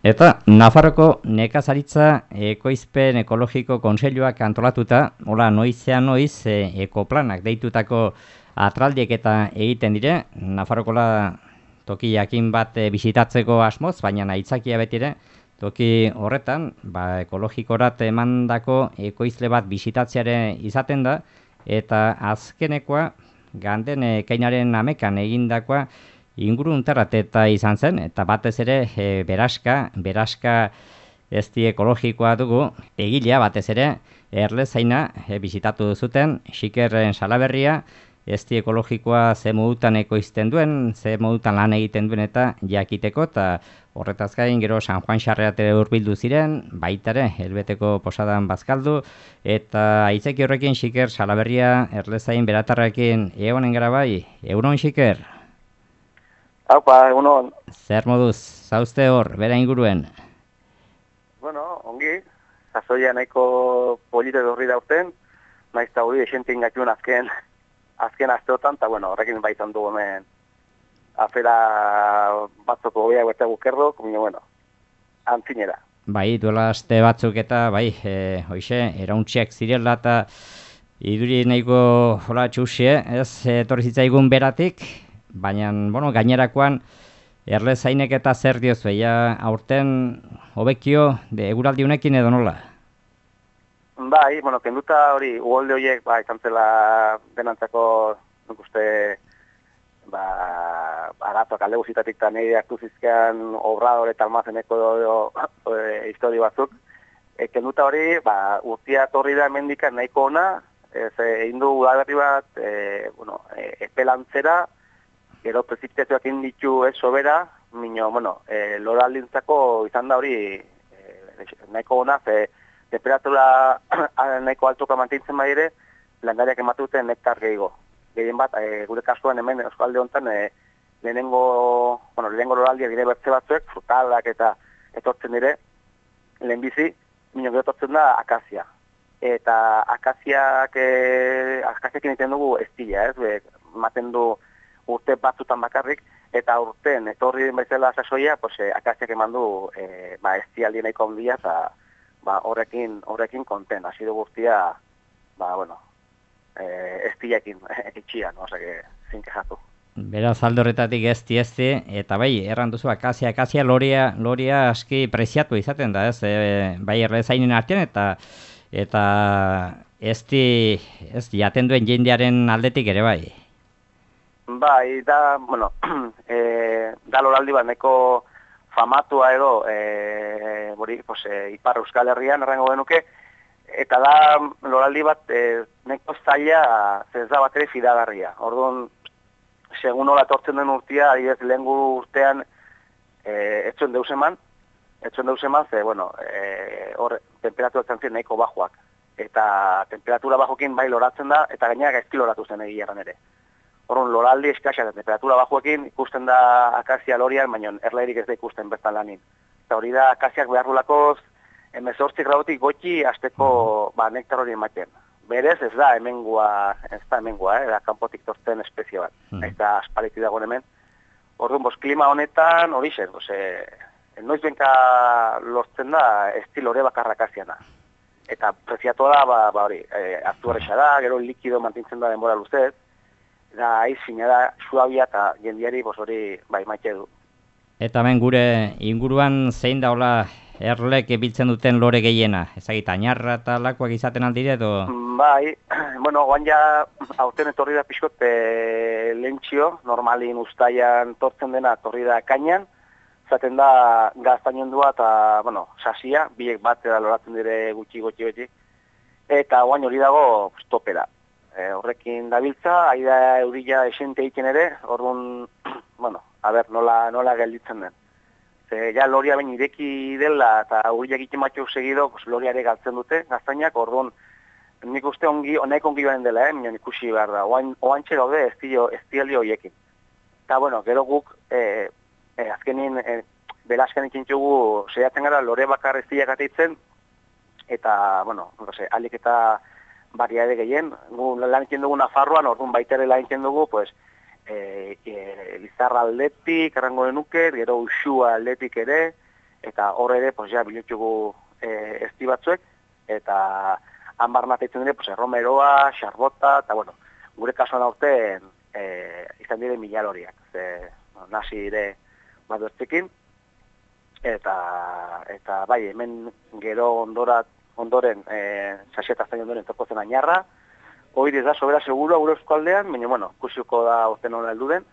Eta Nafarroko nekazaritza ekoizpen ekologiko kontseiluak antolatuta, hola noizean noiz ekoplanak deitutako atraldiek eta egiten dire, Nafarrokola toki jakin bat bisitatzeko asmoz, baina aitzakia betire, toki horretan, ekologikorat emandako ekoizle bat bisitatzeare izaten da, eta azkenekoa, ganden ekainaren amekan egindakoa, ingurunterrateta izan zen, eta batez ere beraska ezti ekologikoa dugu, egilea batez ere Erlezaina bisitatu zuten, Xikerren Salaberria, ezti ekologikoa ze modutan ekoizten duen, ze modutan lan egiten duen eta jakiteko, eta horretaz gain gero San Juan Xarreate hurbildu ziren, baitare helbeteko posadan bazkaldu, eta aitzeki horrekin Xiker Salaberria Erlezain beratarrekin egonen gara bai, egunon Xiker? Haupa, egunon. Zer moduz, zauzte hor, bera inguruen? Bueno, ongi, zazoia nahiko polite dorri dauten, naiz eta hori esentien gatiun azken asteotan, eta bueno, horrekin baitan dugu hemen afera batzoko gobiak bete gukerro, baina bueno, antzinera. Bai, duela aste batzuk eta bai, hoxe, erauntziak zirela eta iduri nahiko hola txusie, ez etorri zitzaigun beratik, baina, bueno, gainerakoan Erlezainek eta zer diozu, aurten hobekio eguraldi honekin edo nola? Bai, bueno, kenduta hori, uholde horiek, izan zela denantzako, nik uste, aratoak alde guzitatik eta nire hartu zizkean obrador eta almazeneko historio batzuk. Kenduta hori, urtia torri da hemendikan nahiko ona, egin du udaberri bat, epelantzera, gero prezipitazioak inditu ez sobera, minio, loraldintzako izan da hori nahiko ona, temperatura nahiko altoka mantintzen badire, landariak ematute nektar gehiago. Gehien bat, gure kasuan hemen Euskalde honetan, lehenengo loraldiak dire bertze batzuek, frutalak eta etortzen dire, lehenbizi, minio gero etortzen da akazia. Eta akaziakin egiten dugu estila, ez? Maten du urte batzutan bakarrik, eta urten etorri den baizela sasoia, akaziak eman du estialdi nahiko ondia, eta horrekin konten, hasi du guztia, estiakin etxian, zinkejatu. Beraz, alde horretatik ezti, eta bai, erran duzu, akazia loria aski preziatu izaten da, ez? Bai, Erlezainen artean, eta ezti jaten duen jendearen aldetik ere bai. Bai, da loraldi bat neko famatua edo Ipar Euskal Herrian errango genuke, eta da loraldi bat neko zaila ez da bat ere fidagarria. Orduan, segun hola etortzen den urtia, adibidez lehengu urtean etzuen deus eman, hor temperatura zantzien nahiko bajoak. Eta temperatura bajokin bai loratzen da, eta gainera gaizki loratu zen egiaran ere. Horren, loraldi eskaxa, temperatura bajoekin ikusten da akazia lorian, baina erlairik ez da ikusten bertan lanin. Eta hori da akaziak behar dulakoz, 18 gradotik gotxi azteko nektar hori ematen. Berez ez da hemengua, da kanpotik tortzen espezie bat. Ez da aspaliti dagoen hemen. Orduan, klima honetan hori zen, noiz benka lortzen da esti lore bakarra akaziana. Eta preziatu da, hartu horrexa da, gero likido mantintzen da denbora luzez, da aizina da, suabia eta jendiari hori maite du. Eta hemen gure inguruan zein da hola erlek biltzen duten lore gehiena? Ezagita, añarra eta lakoak izaten aldire edo? Bai, guan ja aurten etorri da pixkot lehentxio, normalin ustaian tortzen dena torri da kainan, zaten da gaztainendua eta, sasia, biek batera loratzen dire gutxi. Eta guain hori dago topera. Horrekin dabiltza, aida eurila esente egiten ere, orduan, nola gelditzen den. Ja loria bain ireki dela eta aurriak egiten batxuk segido, loriare galtzen dute, gaztainak, orduan, nik uste nahiko ongi baren dela, minon ikusi behar da, oantxe daude estialdi horiekin. Eta, gero guk, azkenin, belaskan ikintxugu, seiatzen gara lore bakar estiak ateitzen, eta, alik eta bariade gehien, lan egiten dugu Nafarroan, orduan baitere lan egiten dugu, Lizarra aldetik, errango denuke, gero Usua aldetik ere, eta hor ere, pues, ja, bilutxugu ezti batzuek, eta hanbarnat eitzen dire, pues, erromeroa, xarbota, eta, bueno, gure kasuan aurten izan dire milaloriak, nasi dire bat bertzekin, eta bai, hemen gero ondoren, sasieta zain ondoren tokozen añarra, hori ez da sobera seguro gure eskualdean, baina, bueno, kusiko da urte nola heldu den.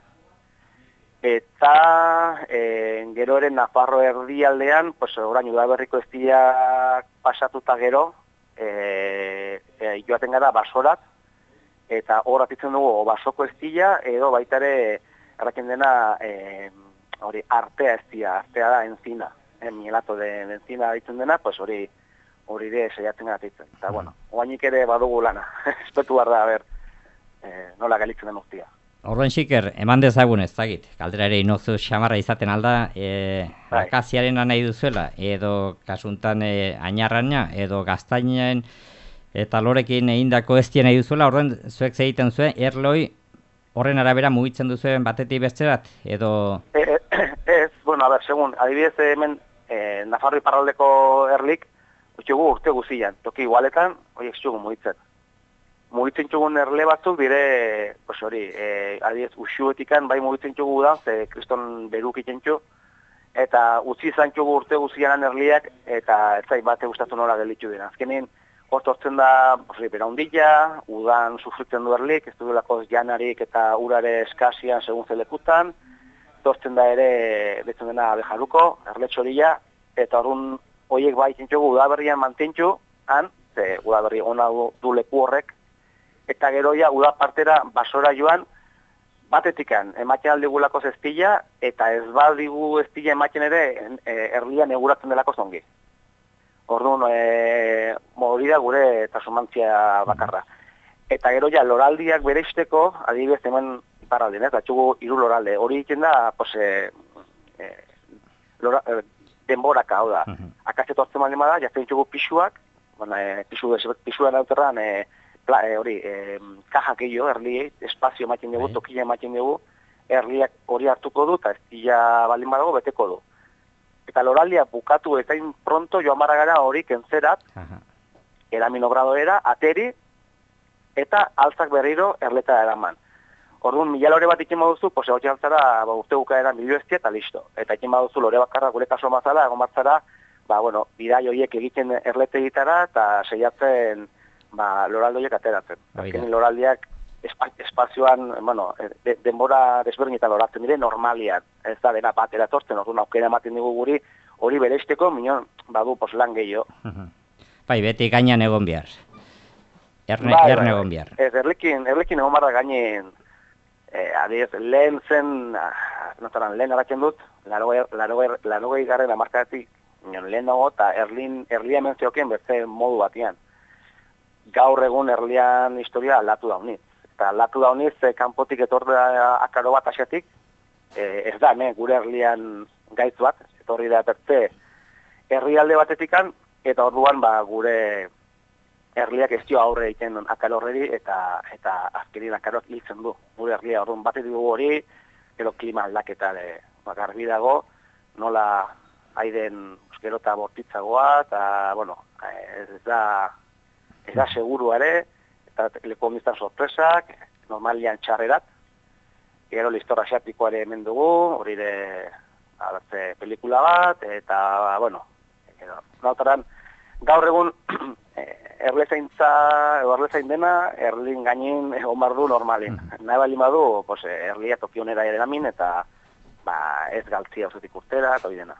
Eta gero eren Nafarro erdialdean, pues, orain udaberriko eztiak pasatuta gero, joaten gara basorat, eta hor atitzen dugu o basoko eztia, edo baita ere erraken dena hori artea eztia, artea da enzina, mielato de enzina ditzen dena, pues hori ere saiatzen gara ditzen. Eta, bueno, oainik ere badugu lana, espetu behar da, a ber, nola galitzen den urtia. Orduan xiker, eman dezagun ez dakit, kaldera ere inozu xamarra izaten alda, akaziaren nahi duzuela, edo kasuntan añarraina, edo gaztainen eta lorekin egindako eztien nahi duzuela, orduan zuek egiten zuen, erloi horren arabera mugitzen duzuen batetik besterat, edo... Ez, bueno, a ber, segun, adibidez hemen Nafarro iparraldeko erlik, utxugu urte guzian, toki igualetan, horiek txugu mugitzen. Mugitzen txugun erle batzuk dire, pues hori, adibidez, usuetikan bai mugitzen txugu da, ze kriston beruk itentxu, eta utzi izan txugu urte guzianan erliak, eta ez zait bate gustatu nola gelitxu dira. Azkenin, hor tortzen da, bera hundila, udan sufritzen du erlik, ez duelako janarik eta urare eskasian segun zelekutan, tortzen da ere, betzen dena bejaruko, erletxorila, eta horren horiek bai txentxugu udaberrian mantentxu, han, ze udaberri ona du leku horrek, eta gero ja udapartera basora joan, batetikan ematen aldigulako eztila, eta ez badigu eztila ematen ere erlian eguratzen delako zongi. Orduan, hori da gure tasumantzia bakarra. Eta gero ja, loraldiak bereizteko, adibidez hemen iparraldien, ez, batxugu 3 loralde. Hori egiten da, pues, denboraka, hau da. Akazetu hartzen baldin bada, jazten txugu pixuak, pixuan auterran, hori, kajak egio, erliei, espazio ematen dugu, tokila ematen dugu, erliak hori hartuko du, eta ez dira baldin badago beteko du. Eta loraldia bukatu eta pronto joan barra gara hori kentzerat, eraminobradorera, ateri, eta altzak berriro erleta eraman. Orduan, mila lore bat ikin baduzu, pose hori altzara, urte bukaeran milioi eztia eta listo. Eta ikin baduzu lore bakarra gure kaso mazala, egon batzara, bueno, bidai horiek egiten erlete egitara, eta seiatzen, loraldoiek ateratzen. Azken loraldiak espazioan, bueno, denbora desberdinetan loratzen dire normalian. Ez da dena bat eratortzen, orduan aukera ematen dugu guri, hori bereizteko, minon, badu lan gehiago. Bai, beti gainan egon behar. Erne egon behar. Ez, erlekin egon barra gainen, adiez, lehen zen, lehen eratzen dut, 80 garren hamarkadatik, lehen dago, eta erlia hemen zeokien beste modu batian. Gaur egun erlian historia aldatu dauniz. Eta aldatu dauniz, kanpotik etorri akaro bat asiatik, ez da, gure erlian gaitz bat, etorri da bertze herrialde batetikan, eta orduan gure erliak ez dio aurre egiten akaro horreri, eta azkerin akaroak hiltzen du. Gure erlia orduan batetik dugu hori, gero klima aldaketa garbi dago, nola aiden gero eta bortitzagoa, eta, bueno, ez da seguru ere, eta leku ondiztan sorpresak, normalian txarrerat, gero listor asiatikoa ere hemen dugu, hori ere pelikula bat, eta, bueno, nautaran, gaur egun erlezain dena, erlin gainin egon bardu normalin. Nahi bali badu, erlia tokionera ere namin, eta ez galtzia osetik urtera, eta hori dena.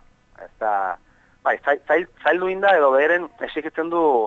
Zaildu inda, edo beheren esikitzen du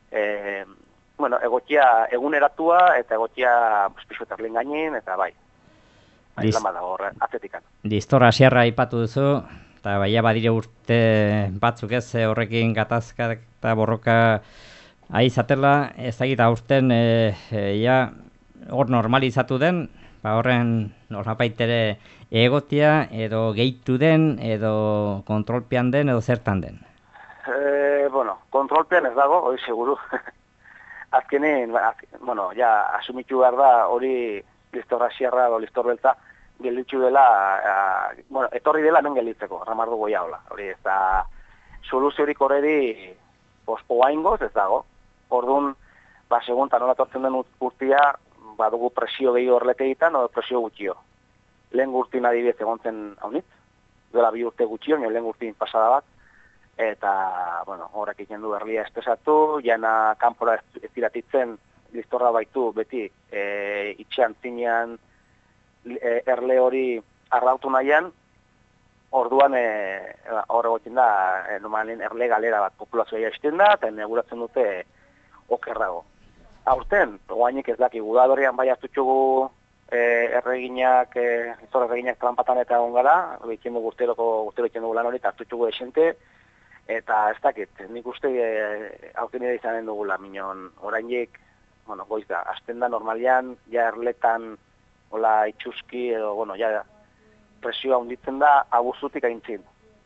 egokia eguneratua eta egokia pixu eta erlin gainin, eta bai. Lan badago atzetikan. Distor Asierra aipatu duzu, eta baina badire urte batzuk ez horrekin gatazka eta borroka aizatela, ezagita aurten hor normalizatu den, horren norapaitere egotia edo gehitu den, edo kontrolpean den, edo zertan den? Kontrolpean ez dago, hori seguru. Azkenin, asumitu behar da, hori Listor Asierra edo Listor Beltza gelitzu dela, etorri dela hemen gelitzeko, ramardu goia hola. Hori ez da, soluziorik horredi oaingoz ez dago. Orduan, segun nola tortzen den urtia, badugu presio gehiago horlete egiten, o presio gutxio. Lehen urtin adibidez egon zen haunitz, duela 2 urte gutxio, lehen urtin pasada bat, eta, horrek egiten du erlia estesatu, jana kanpora ez diratitzen, listorra baitu beti itxean zinean erle hori arrautu nahian, orduan horre gotzen da, normalen erle galera bat populazioa izten da, eta neguratzen dute okerrago. Aurten, oainik ez daki, gudadorian bai hartutxugu erreginak tranpatan eta egon gara, egiten dugu urtero egiten dugu lan hori, eta hartutxugu esente, eta ez dakit, nik uste aurten ere izanen dugula, minon, orainik, goiz da, azten da normalian, ja erletan, hola itxuski, edo, ja presioa hunditzen da, abuzutik aintzin.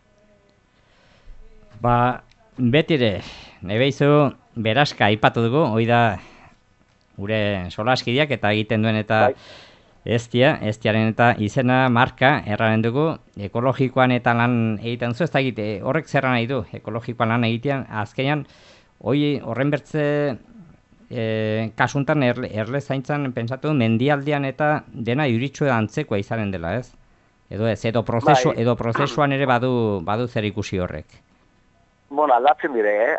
Betire, nebeizu berazka aipatu dugu, hoi da gure solaskideak eta egiten duen eta estiaren eta izena marka erraren dugu, ekologikoan eta lan egiten zu, ez da egite, horrek zerra nahi du, ekologikoan lan egitean, azkenean, horren bertze kasuntan erle zaintzan pentsatu mendialdean eta dena iritsu antzekoa izanen dela, ez? Edo prozesuan ere badu zer ikusi horrek. Aldatzen dire,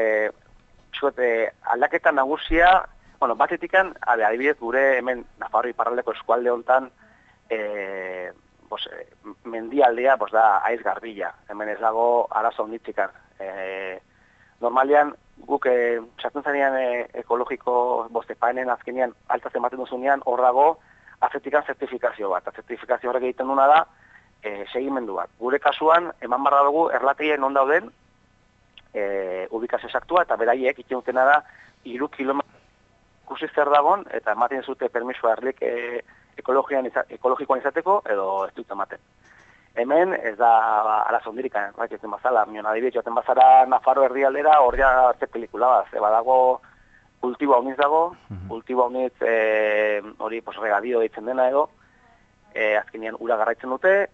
aldaketa nagusia, batetikan, adibidez gure hemen Nafarro iparraldeko eskualde hontan mendialdea da aiz garbila, hemen ez dago arazo onditzikan. Normalian, guk sartzen zanean ekologiko bostepaenen azkenean altaz ematen duzunean hor dago azetikan zertifikazio bat. Zertifikazio horrek egiten duna da segimendu bat. Gure kasuan, eman barra dugu erlategien non dauden ubikazio esaktua eta beraiek iten dutena da 3 kilometro ikusi zer dagon eta ematen zute permisua erlik ekologikoan izateko edo ez dut ematen. Hemen ez da arazo ondirikan, baitetzen bazala, mion adibidez joaten bazara Nafarro herrialdera, hor ja arte pelikula bat, badago kultibo hauniz dago, kultibo hauniz hori regadio deitzen dena edo, azkenean ura garraitzen dute,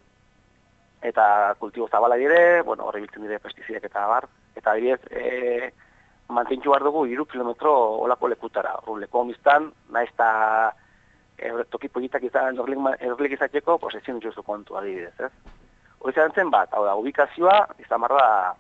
eta kultibo zabala dire, horre biltzen dire pestizidek eta bar, eta adibidez, mantentxu behar dugu 3 kilometro olako lekutara, leku hauniztan, nahiz eta toki politak izan erlik izateko, ezin dituzu kontu adibidez, ez? Hori zen bat, hau da, ubikazioa, izan barra,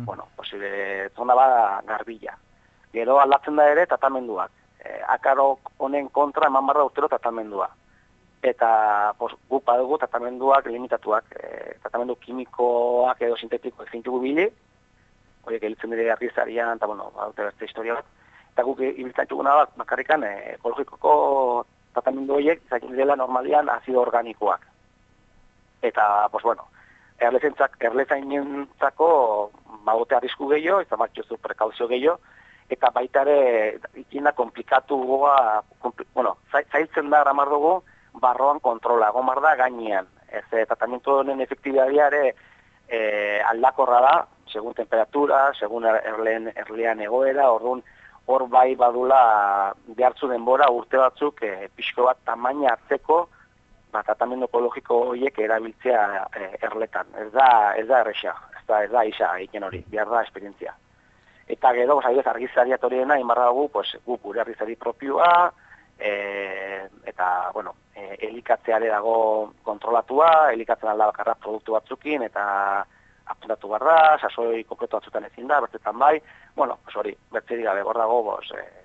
zona bat garbila. Gero aldatzen da ere tratamenduak. Akarok honen kontra eman barra urtero tratamendua. Eta guk badugu tratamenduak limitatuak, tratamendu kimikoak edo sintetikoak zintugu bili, horiek elitzen dire argizarian, eta baute beste historia bat. Eta guk ibiltzen txuguna bat, bakarrikan ekologikoko tratamendu horiek, zakin dela normalian azido organikoak. Eta, erlezainentzako bagote arrisku gehiago, eta batxozu prekauzio gehiago, eta baita ere ikina komplikatu goa, zailtzen da ramar dugu, barroan kontrola, gomar da gainean. Ez tratamentu honen efektibitatea ere aldakorra da, segun temperatura, segun erlean egoera, orduan hor bai badula behartzu denbora urte batzuk pixko bat tamaina hartzeko tratamendu ekologiko horiek erabiltzea erletan. Ez da erresa, ez da isa egiten hori, behar da esperientzia. Eta gero, argizariat horiena, inbarra dugu, guk gure argizari propioa, eta, elikatzeare dago kontrolatua, elikatzen alda bakarra produktu batzukin, eta apuntatu barra, sasoi konkretu batzutan ezin da, bertetan bai, hori, bertzerik gabe, hor dago,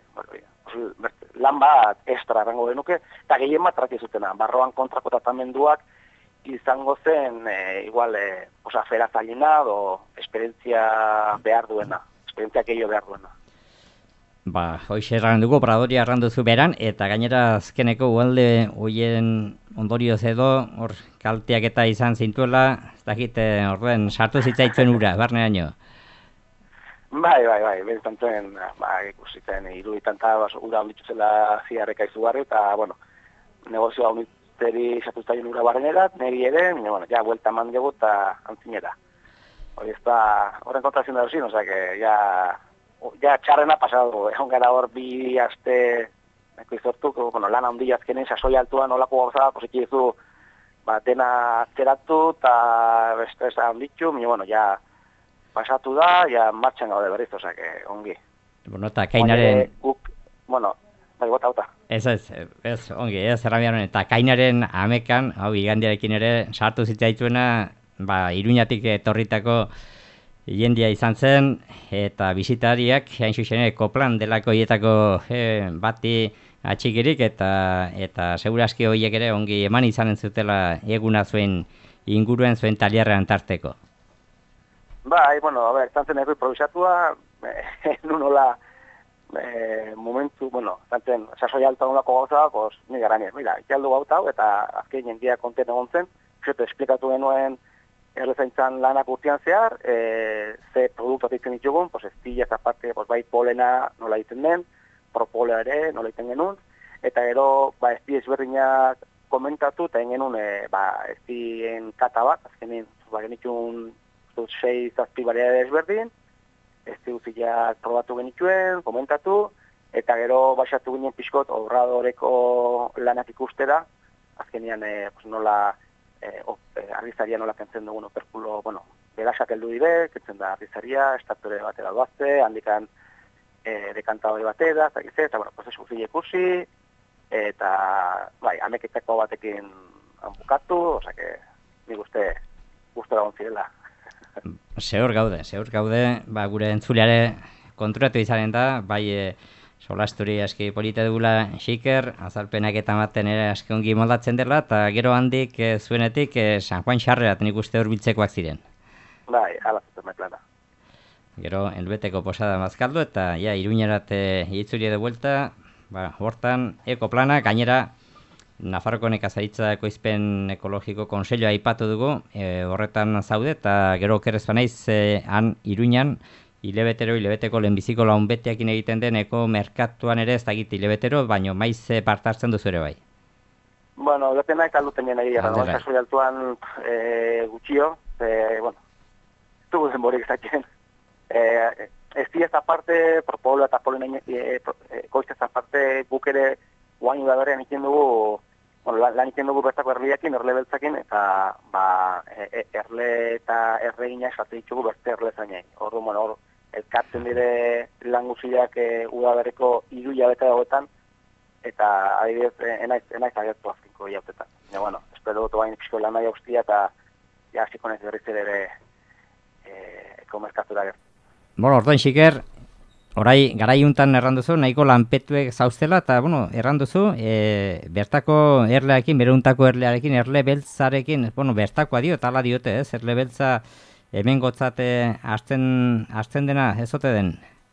lan bat extra errango genuke, eta gehien bat zutena, barroan kontrako tratamenduak izango zen, igual, afera zailena, o esperientzia behar duena, esperientzia gehiago behar duena. Hoxe erran dugu, Pradoria erran duzu beran, eta gainera azkeneko ualde hoien ondorioz edo, hor kalteak eta izan zintuela, ez dakit, orduen sartu zitzaitzen ura, barneaino. Bai, bentantzen, ikusitzen, iruditan eta ura honditu zela ziarreka izugarri, eta, negozioa honiteri satuztaien ura barrenera, niri ere, ja, buelta eman dugu eta antzinera. Hori ez da, horren kontrazien da duzin, ja txarrena pasadu, egon gara hor 2 aste neko izortu, lan handi azkenen, sasoi altuan olako gauza, posiki dizu, dena atzeratu eta estresa handitu, ja, pasatu da, ja martxan gaude berriz, osake, ongi. Bueno, eta kainaren... Bai, bota. Ez, ongi, errabiaren, eta kainaren amekan, hau igandiarekin ere, sartu zitzaituena, Iruñatik etorritako jendia izan zen, eta bisitariak, hain zuzen, Ekoplan delako hietako bati atxikirik, eta segurazki horiek ere ongi eman izanen zutela eguna zuen inguruen zuen taliarrean tarteko. Bai, izan zen ego improvisatua, nunola momentu, zantzen, sasoi alta nolako gauzak, ni garanez, mira, ikaldu gauta hau, eta azken jendia konten egon zen, esplikatu genuen errezaintzan lanak urtean zehar, ze produktu atitzen ditugun, estillaz aparte, bai polena nola egiten den, propolea ere nola egiten genuen, eta gero, esti ezberdinak komentatu, eta genuen, estien kata bat, azkenin, genitun 6-7 variedade ezberdin, esti guztiak probatu genituen, komentatu, eta gero baixatu ginen pixkot obradoreko lanak ikustera, azkenean nola arrizaria nola kentzen dugun operkulo, berasak heldu dire, kentzen da arrizaria, estatore batera doazte, handikan dekantadore batera, eta prozesu guzti ikusi, eta ameketako batekin bukatu, osake, nik uste gustora gontzirela. Zehor gaude, gure entzuleare konturatu izanen da, solasturi aski polite dugula Xiker, azalpenak eta maten ere aski ongi moldatzen dela, eta gero handik zuenetik San Juan Xarrerat nik uste hurbiltzekoak ziren. Bai, ala zuten metlana. Gero, elbeteko posada mazkaldu, eta Iruñerat itzuri de vuelta, hortan, ekoplana, gainera, Nafarroko nekazaritza ekoizpen ekologiko konseilua aipatu dugu, horretan zaude, eta gero okerrez banaiz, han Iruñan, hilebeteko lehenbiziko launbeteakin egiten den eko merkatuan ere ez dakit hilebetero, baino maiz partartzen duzu ere bai. Bueno, depena ekalduten nien egia, kasoi altuan gutxio, dugu zenborik zakien. Esti ez aparte, propola eta polen ekoizte ez aparte guk ere guain udaberrean ikin dugu, lan ikin dugu bertako erliakin, erle beltzakin, eta erle eta erregina esate ditugu berte erle zainei. Hor, elkartzen dire lan guziak udaberreko 3 hilabete dagoetan, eta adibidez, enaiz agertu azkinko jautetan. Espero dut bain pixko lan nahi haustia, eta hasiko naiz berriz ere komerkatu da gertu. Orduan, Xiker, orai, garaiuntan erranduzu, nahiko lanpetuek zauztela, eta, erranduzu, bertako erlearekin, bereuntako erlearekin, erle beltzarekin, bertakoa dio, tala diote, erle beltza hemen gotzate hasten dena, ez ote den?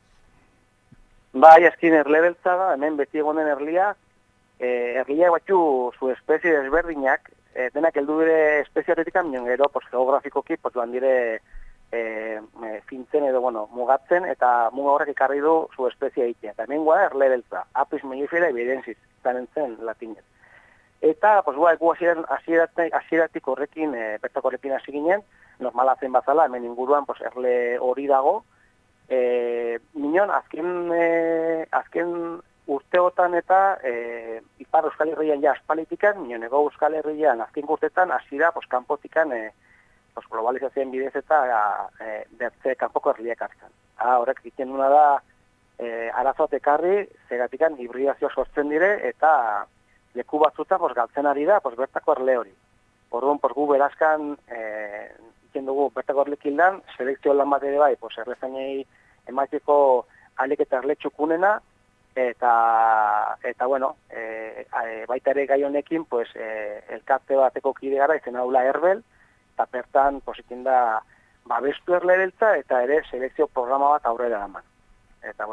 Bai, azkin erle beltza da, hemen beti egonen erlia batxu zu espezie desberdinak, denak heldu dire espeziatetikamion gero, geografikoki, joan dire fintzen edo, mugatzen, eta muga horrek ikarri du zu espezia egitea. Eta hemen guada erle beltza, Apis mellifera evidenziz, zanen zen latinez. Eta, egu hasieratik horrekin, bertako horrekin hasi ginen, normala zen bazala, hemen inguruan erle hori dago. Minon, azken urteotan eta Ipar Euskal Herrian ja aspalitikan, minon ego Euskal Herrian azken urtetan hasiera kanpotikan globalizazioen bidez eta bertze kanpoko herriak hartzen. Horrek egiten duna da arazoat ekarri, zegatikan hibridazioa sortzen dire, eta leku batzuta galtzen ari da bertako erle hori. Orduan, gu berazkan egiten dugu bertako erlekildan, selekzio lan bat ere bai, errezainei emateko alik eta erle txukunena, eta baita ere gai honekin, elkarte bateko kide gara, izen haula Erbel, eta bertan positzen da babestu erle beltza eta ere selekzio programa bat aurrera daman. Eta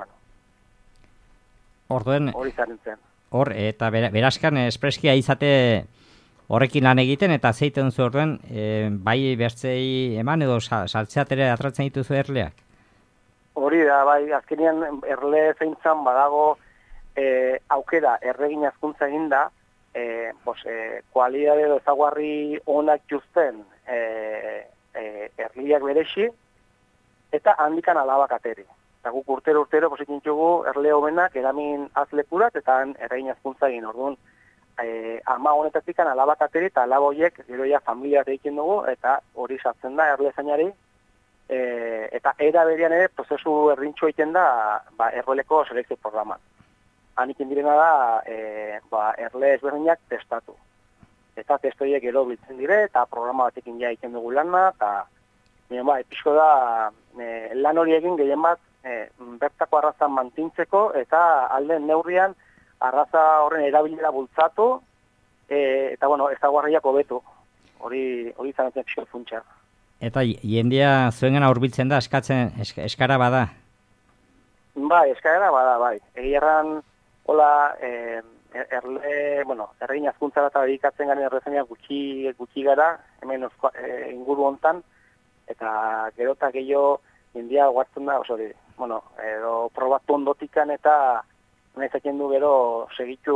hori zaren zen. Eta berazkan espreskia izate horrekin lan egiten eta zeiten zu orduen, bai bertzei eman edo saltzeat ere atratzen dituzu erleak? Hori da, bai, azkenean erle zeintzan badago aukera erregin azkuntza eginda, kualidade edo ezaguarri onak justen erliak berexi, eta handikan alabak ateri. Eta guk urtero positzen txugu erle hobenak eramin azlekurat eta erregin azkuntza egin. Orduan, ama honetatik alabak ateri eta alaboiek gero ja familia egiten dugu, eta hori sartzen da erle zainari, eta era berean ere prozesu erdintxo egiten da erroleko selekzio programan. Hanik indirena da erle ezberdinak testatu. Eta testoiek gero biltzen dire, eta programa batekin ja egiten dugu lana, eta pixko da lan hori egin gehien bat bertako arraza mantintzeko, eta alden neurrian arraza horren erabilera bultzatu, eta ezaguarriak hobetu. Hori zanatzen pixko funtsa. Eta jendia zuengana hurbiltzen da, eskara bada? Eskara bada, bai. Egiarran, hola, erregin azkuntzara eta dedikatzen garen errezeina gutxi gara, hemen inguru hontan, eta gero eta gehiago jendia guartzen da, edo probatu ondotikan eta nahizatzen du gero segitu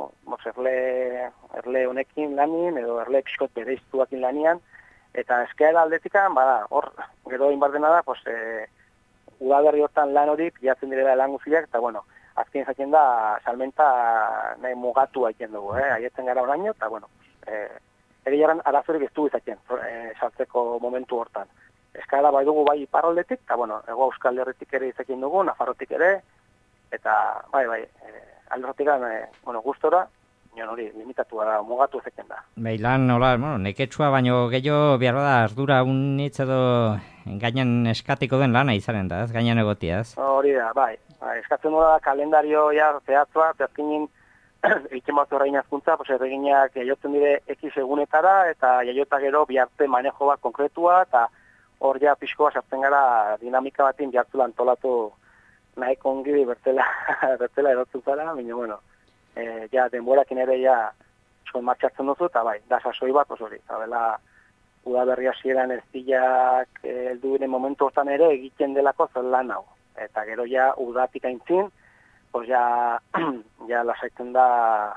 erle honekin lanin, edo erle pixkot bereiztuakin lanian, eta eskaera aldetikan, hor, gero inbardena da, udaberri hortan lan horik, jatzen direla lan guziak, eta azken zaten da, salmenta nahi mugatu haiten dugu, haietzen gara oraino, eta egiaran arazorik ez du izaten, saltzeko momentu hortan. Eskaera bai dugu bai iparraldetik, eta Hego Euskal Herritik ere izaten dugu, Nafarrotik ere, eta alderrotik gustora, hori limitatua da, mugatu ezeken da. Lan, neketsua, baino gehiago behar da ardura unitz edo gainan eskatiko den lana izanen da, ez? Gainan egotiaz. Hori da, eskatzen da kalendario zehatzua, zehazkinin egiten bat horrein azkuntza, erreginak jaiotzen dire X egunetara, eta jaiota gero biharte manejo bat konkretua, eta hor ja pixkoa sartzen gara dinamika batin bihartzula antolatu nahi kongiri bertzela erotzen zara, baina ja denborakin ere ja martxatzen duzu, eta da sasoi bat, hori, eta bela udaberri hasieran ez dilak heldu diren momentu hortan ere egiten delako zen lan hau. Eta gero ja udatik aintzin, ja lasaitzen da,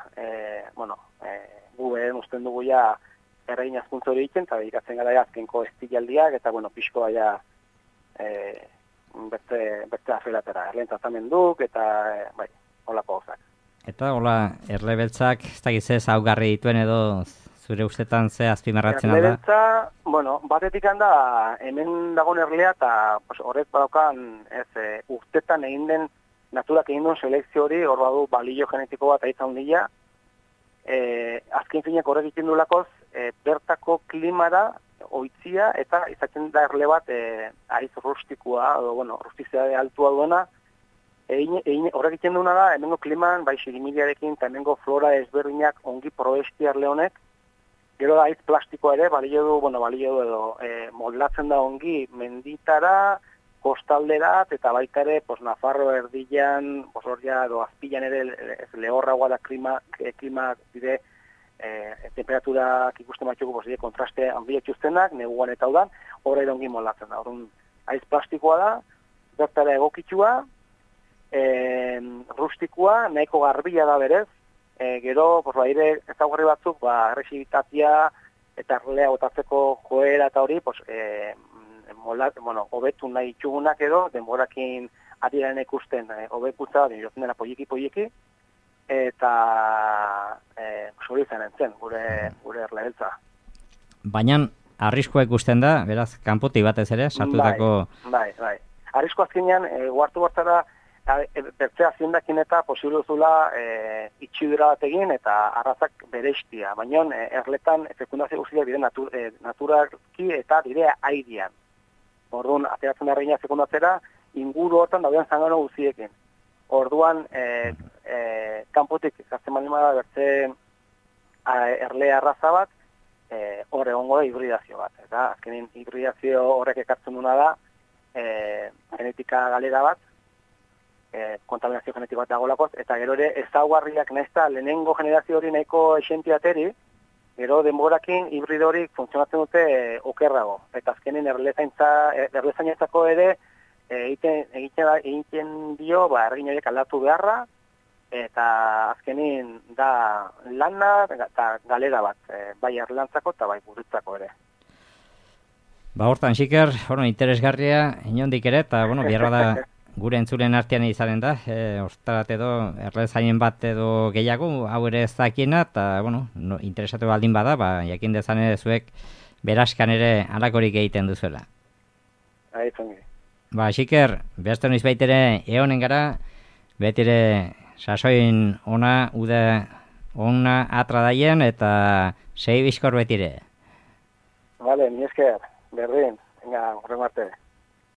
gu usten dugu ja erregin azkuntza hori egiten, eta dedikatzen gara azkenko estilaldiak, eta pixkoa ja beste aferatera, erlehen tratamenduk, eta holako gozak. Eta hola, erle beltzak, ez dakiz ez augarri dituen edo zure ustetan ze azpimarratzen da? Erle beltza, batetik handa hemen dagoen erlea eta horrez badaukan urtetan egin den, naturak egin duen selekzio hori, hor badu balio genetiko bat aitza handia, azken finak horrek egiten duelakoz, bertako klimara oitzia eta izaten da erle bat aiz rustikua, rustizia altua duena, horrek egiten duena da, hemengo kliman, sigimiliarekin eta hemengo flora ezberdinak ongi proesti erle honek, gero da aiz plastikoa ere, balio du edo moldatzen da ongi menditara, kostalderat, eta baita ere, Nafarro erdian, edo azpilan ere lehorragoa da klima dire, temperaturak ikusten batxuko kontraste handiak juztenak, neguan eta udan, horre ongi moldatzen da. Orduan, aiz plastikoa da, bertara egokitua, rustikoa, nahiko garbila da berez, gero, ere ezaugarri batzuk, erresibitatia eta erlea botatzeko joera eta hori, hobetu nahi itxugunak edo, denborakin adiren ikusten hobekutza, jotzen dena poieki, eta hori zen entzen, gure erlebeltza. Baina, arriskoa ikusten da, beraz, kanpoti batez ere, sartutako... Bai. Arrisko azkenean, guartu bartara, bertzea ziendakin eta posible duzula itxidura bat egin eta arrazak bereiztia. Baina erletan fekundazio guztiak dire naturalki eta dire airean. Orduan, ateratzen erreina fekundatzera, inguru hortan daudean zangano guztiekin. Orduan, kanpotik gazten da bertze erle arraza bat, hor egongo da hibridazio bat. Eta azkenin hibridazio horrek ekartzen duna da, genetika galera bat, kontaminazio genetiko bat dagolakoz, eta gero ere ezaugarriak nahizta lehenengo generazio hori nahiko esentiateri, gero denborakin hibrido hori funtzionatzen dute okerrago. Eta azkenin erlezainetzako ere egiten dio erregin horiek aldatu beharra, eta azkenin da lana eta galera bat, bai erlantzako eta bai burutzako ere. Hortan, Xiker, interesgarria inondik ere, eta, behar da gure entzulen artean izanen da, ostarat edo, erlezainen bat edo gehiago, hau ere ez dakiena, eta, interesatu baldin bada, jakin dezan ere zuek beraskan ere alakorik egiten duzuela. Aitzongi. Ba, xiker, beste noiz baitere eonen gara, betire sasoin ona, ude ona atra daien, eta sei bizkor betire. Vale, mi esker, berdin, venga, horren arte.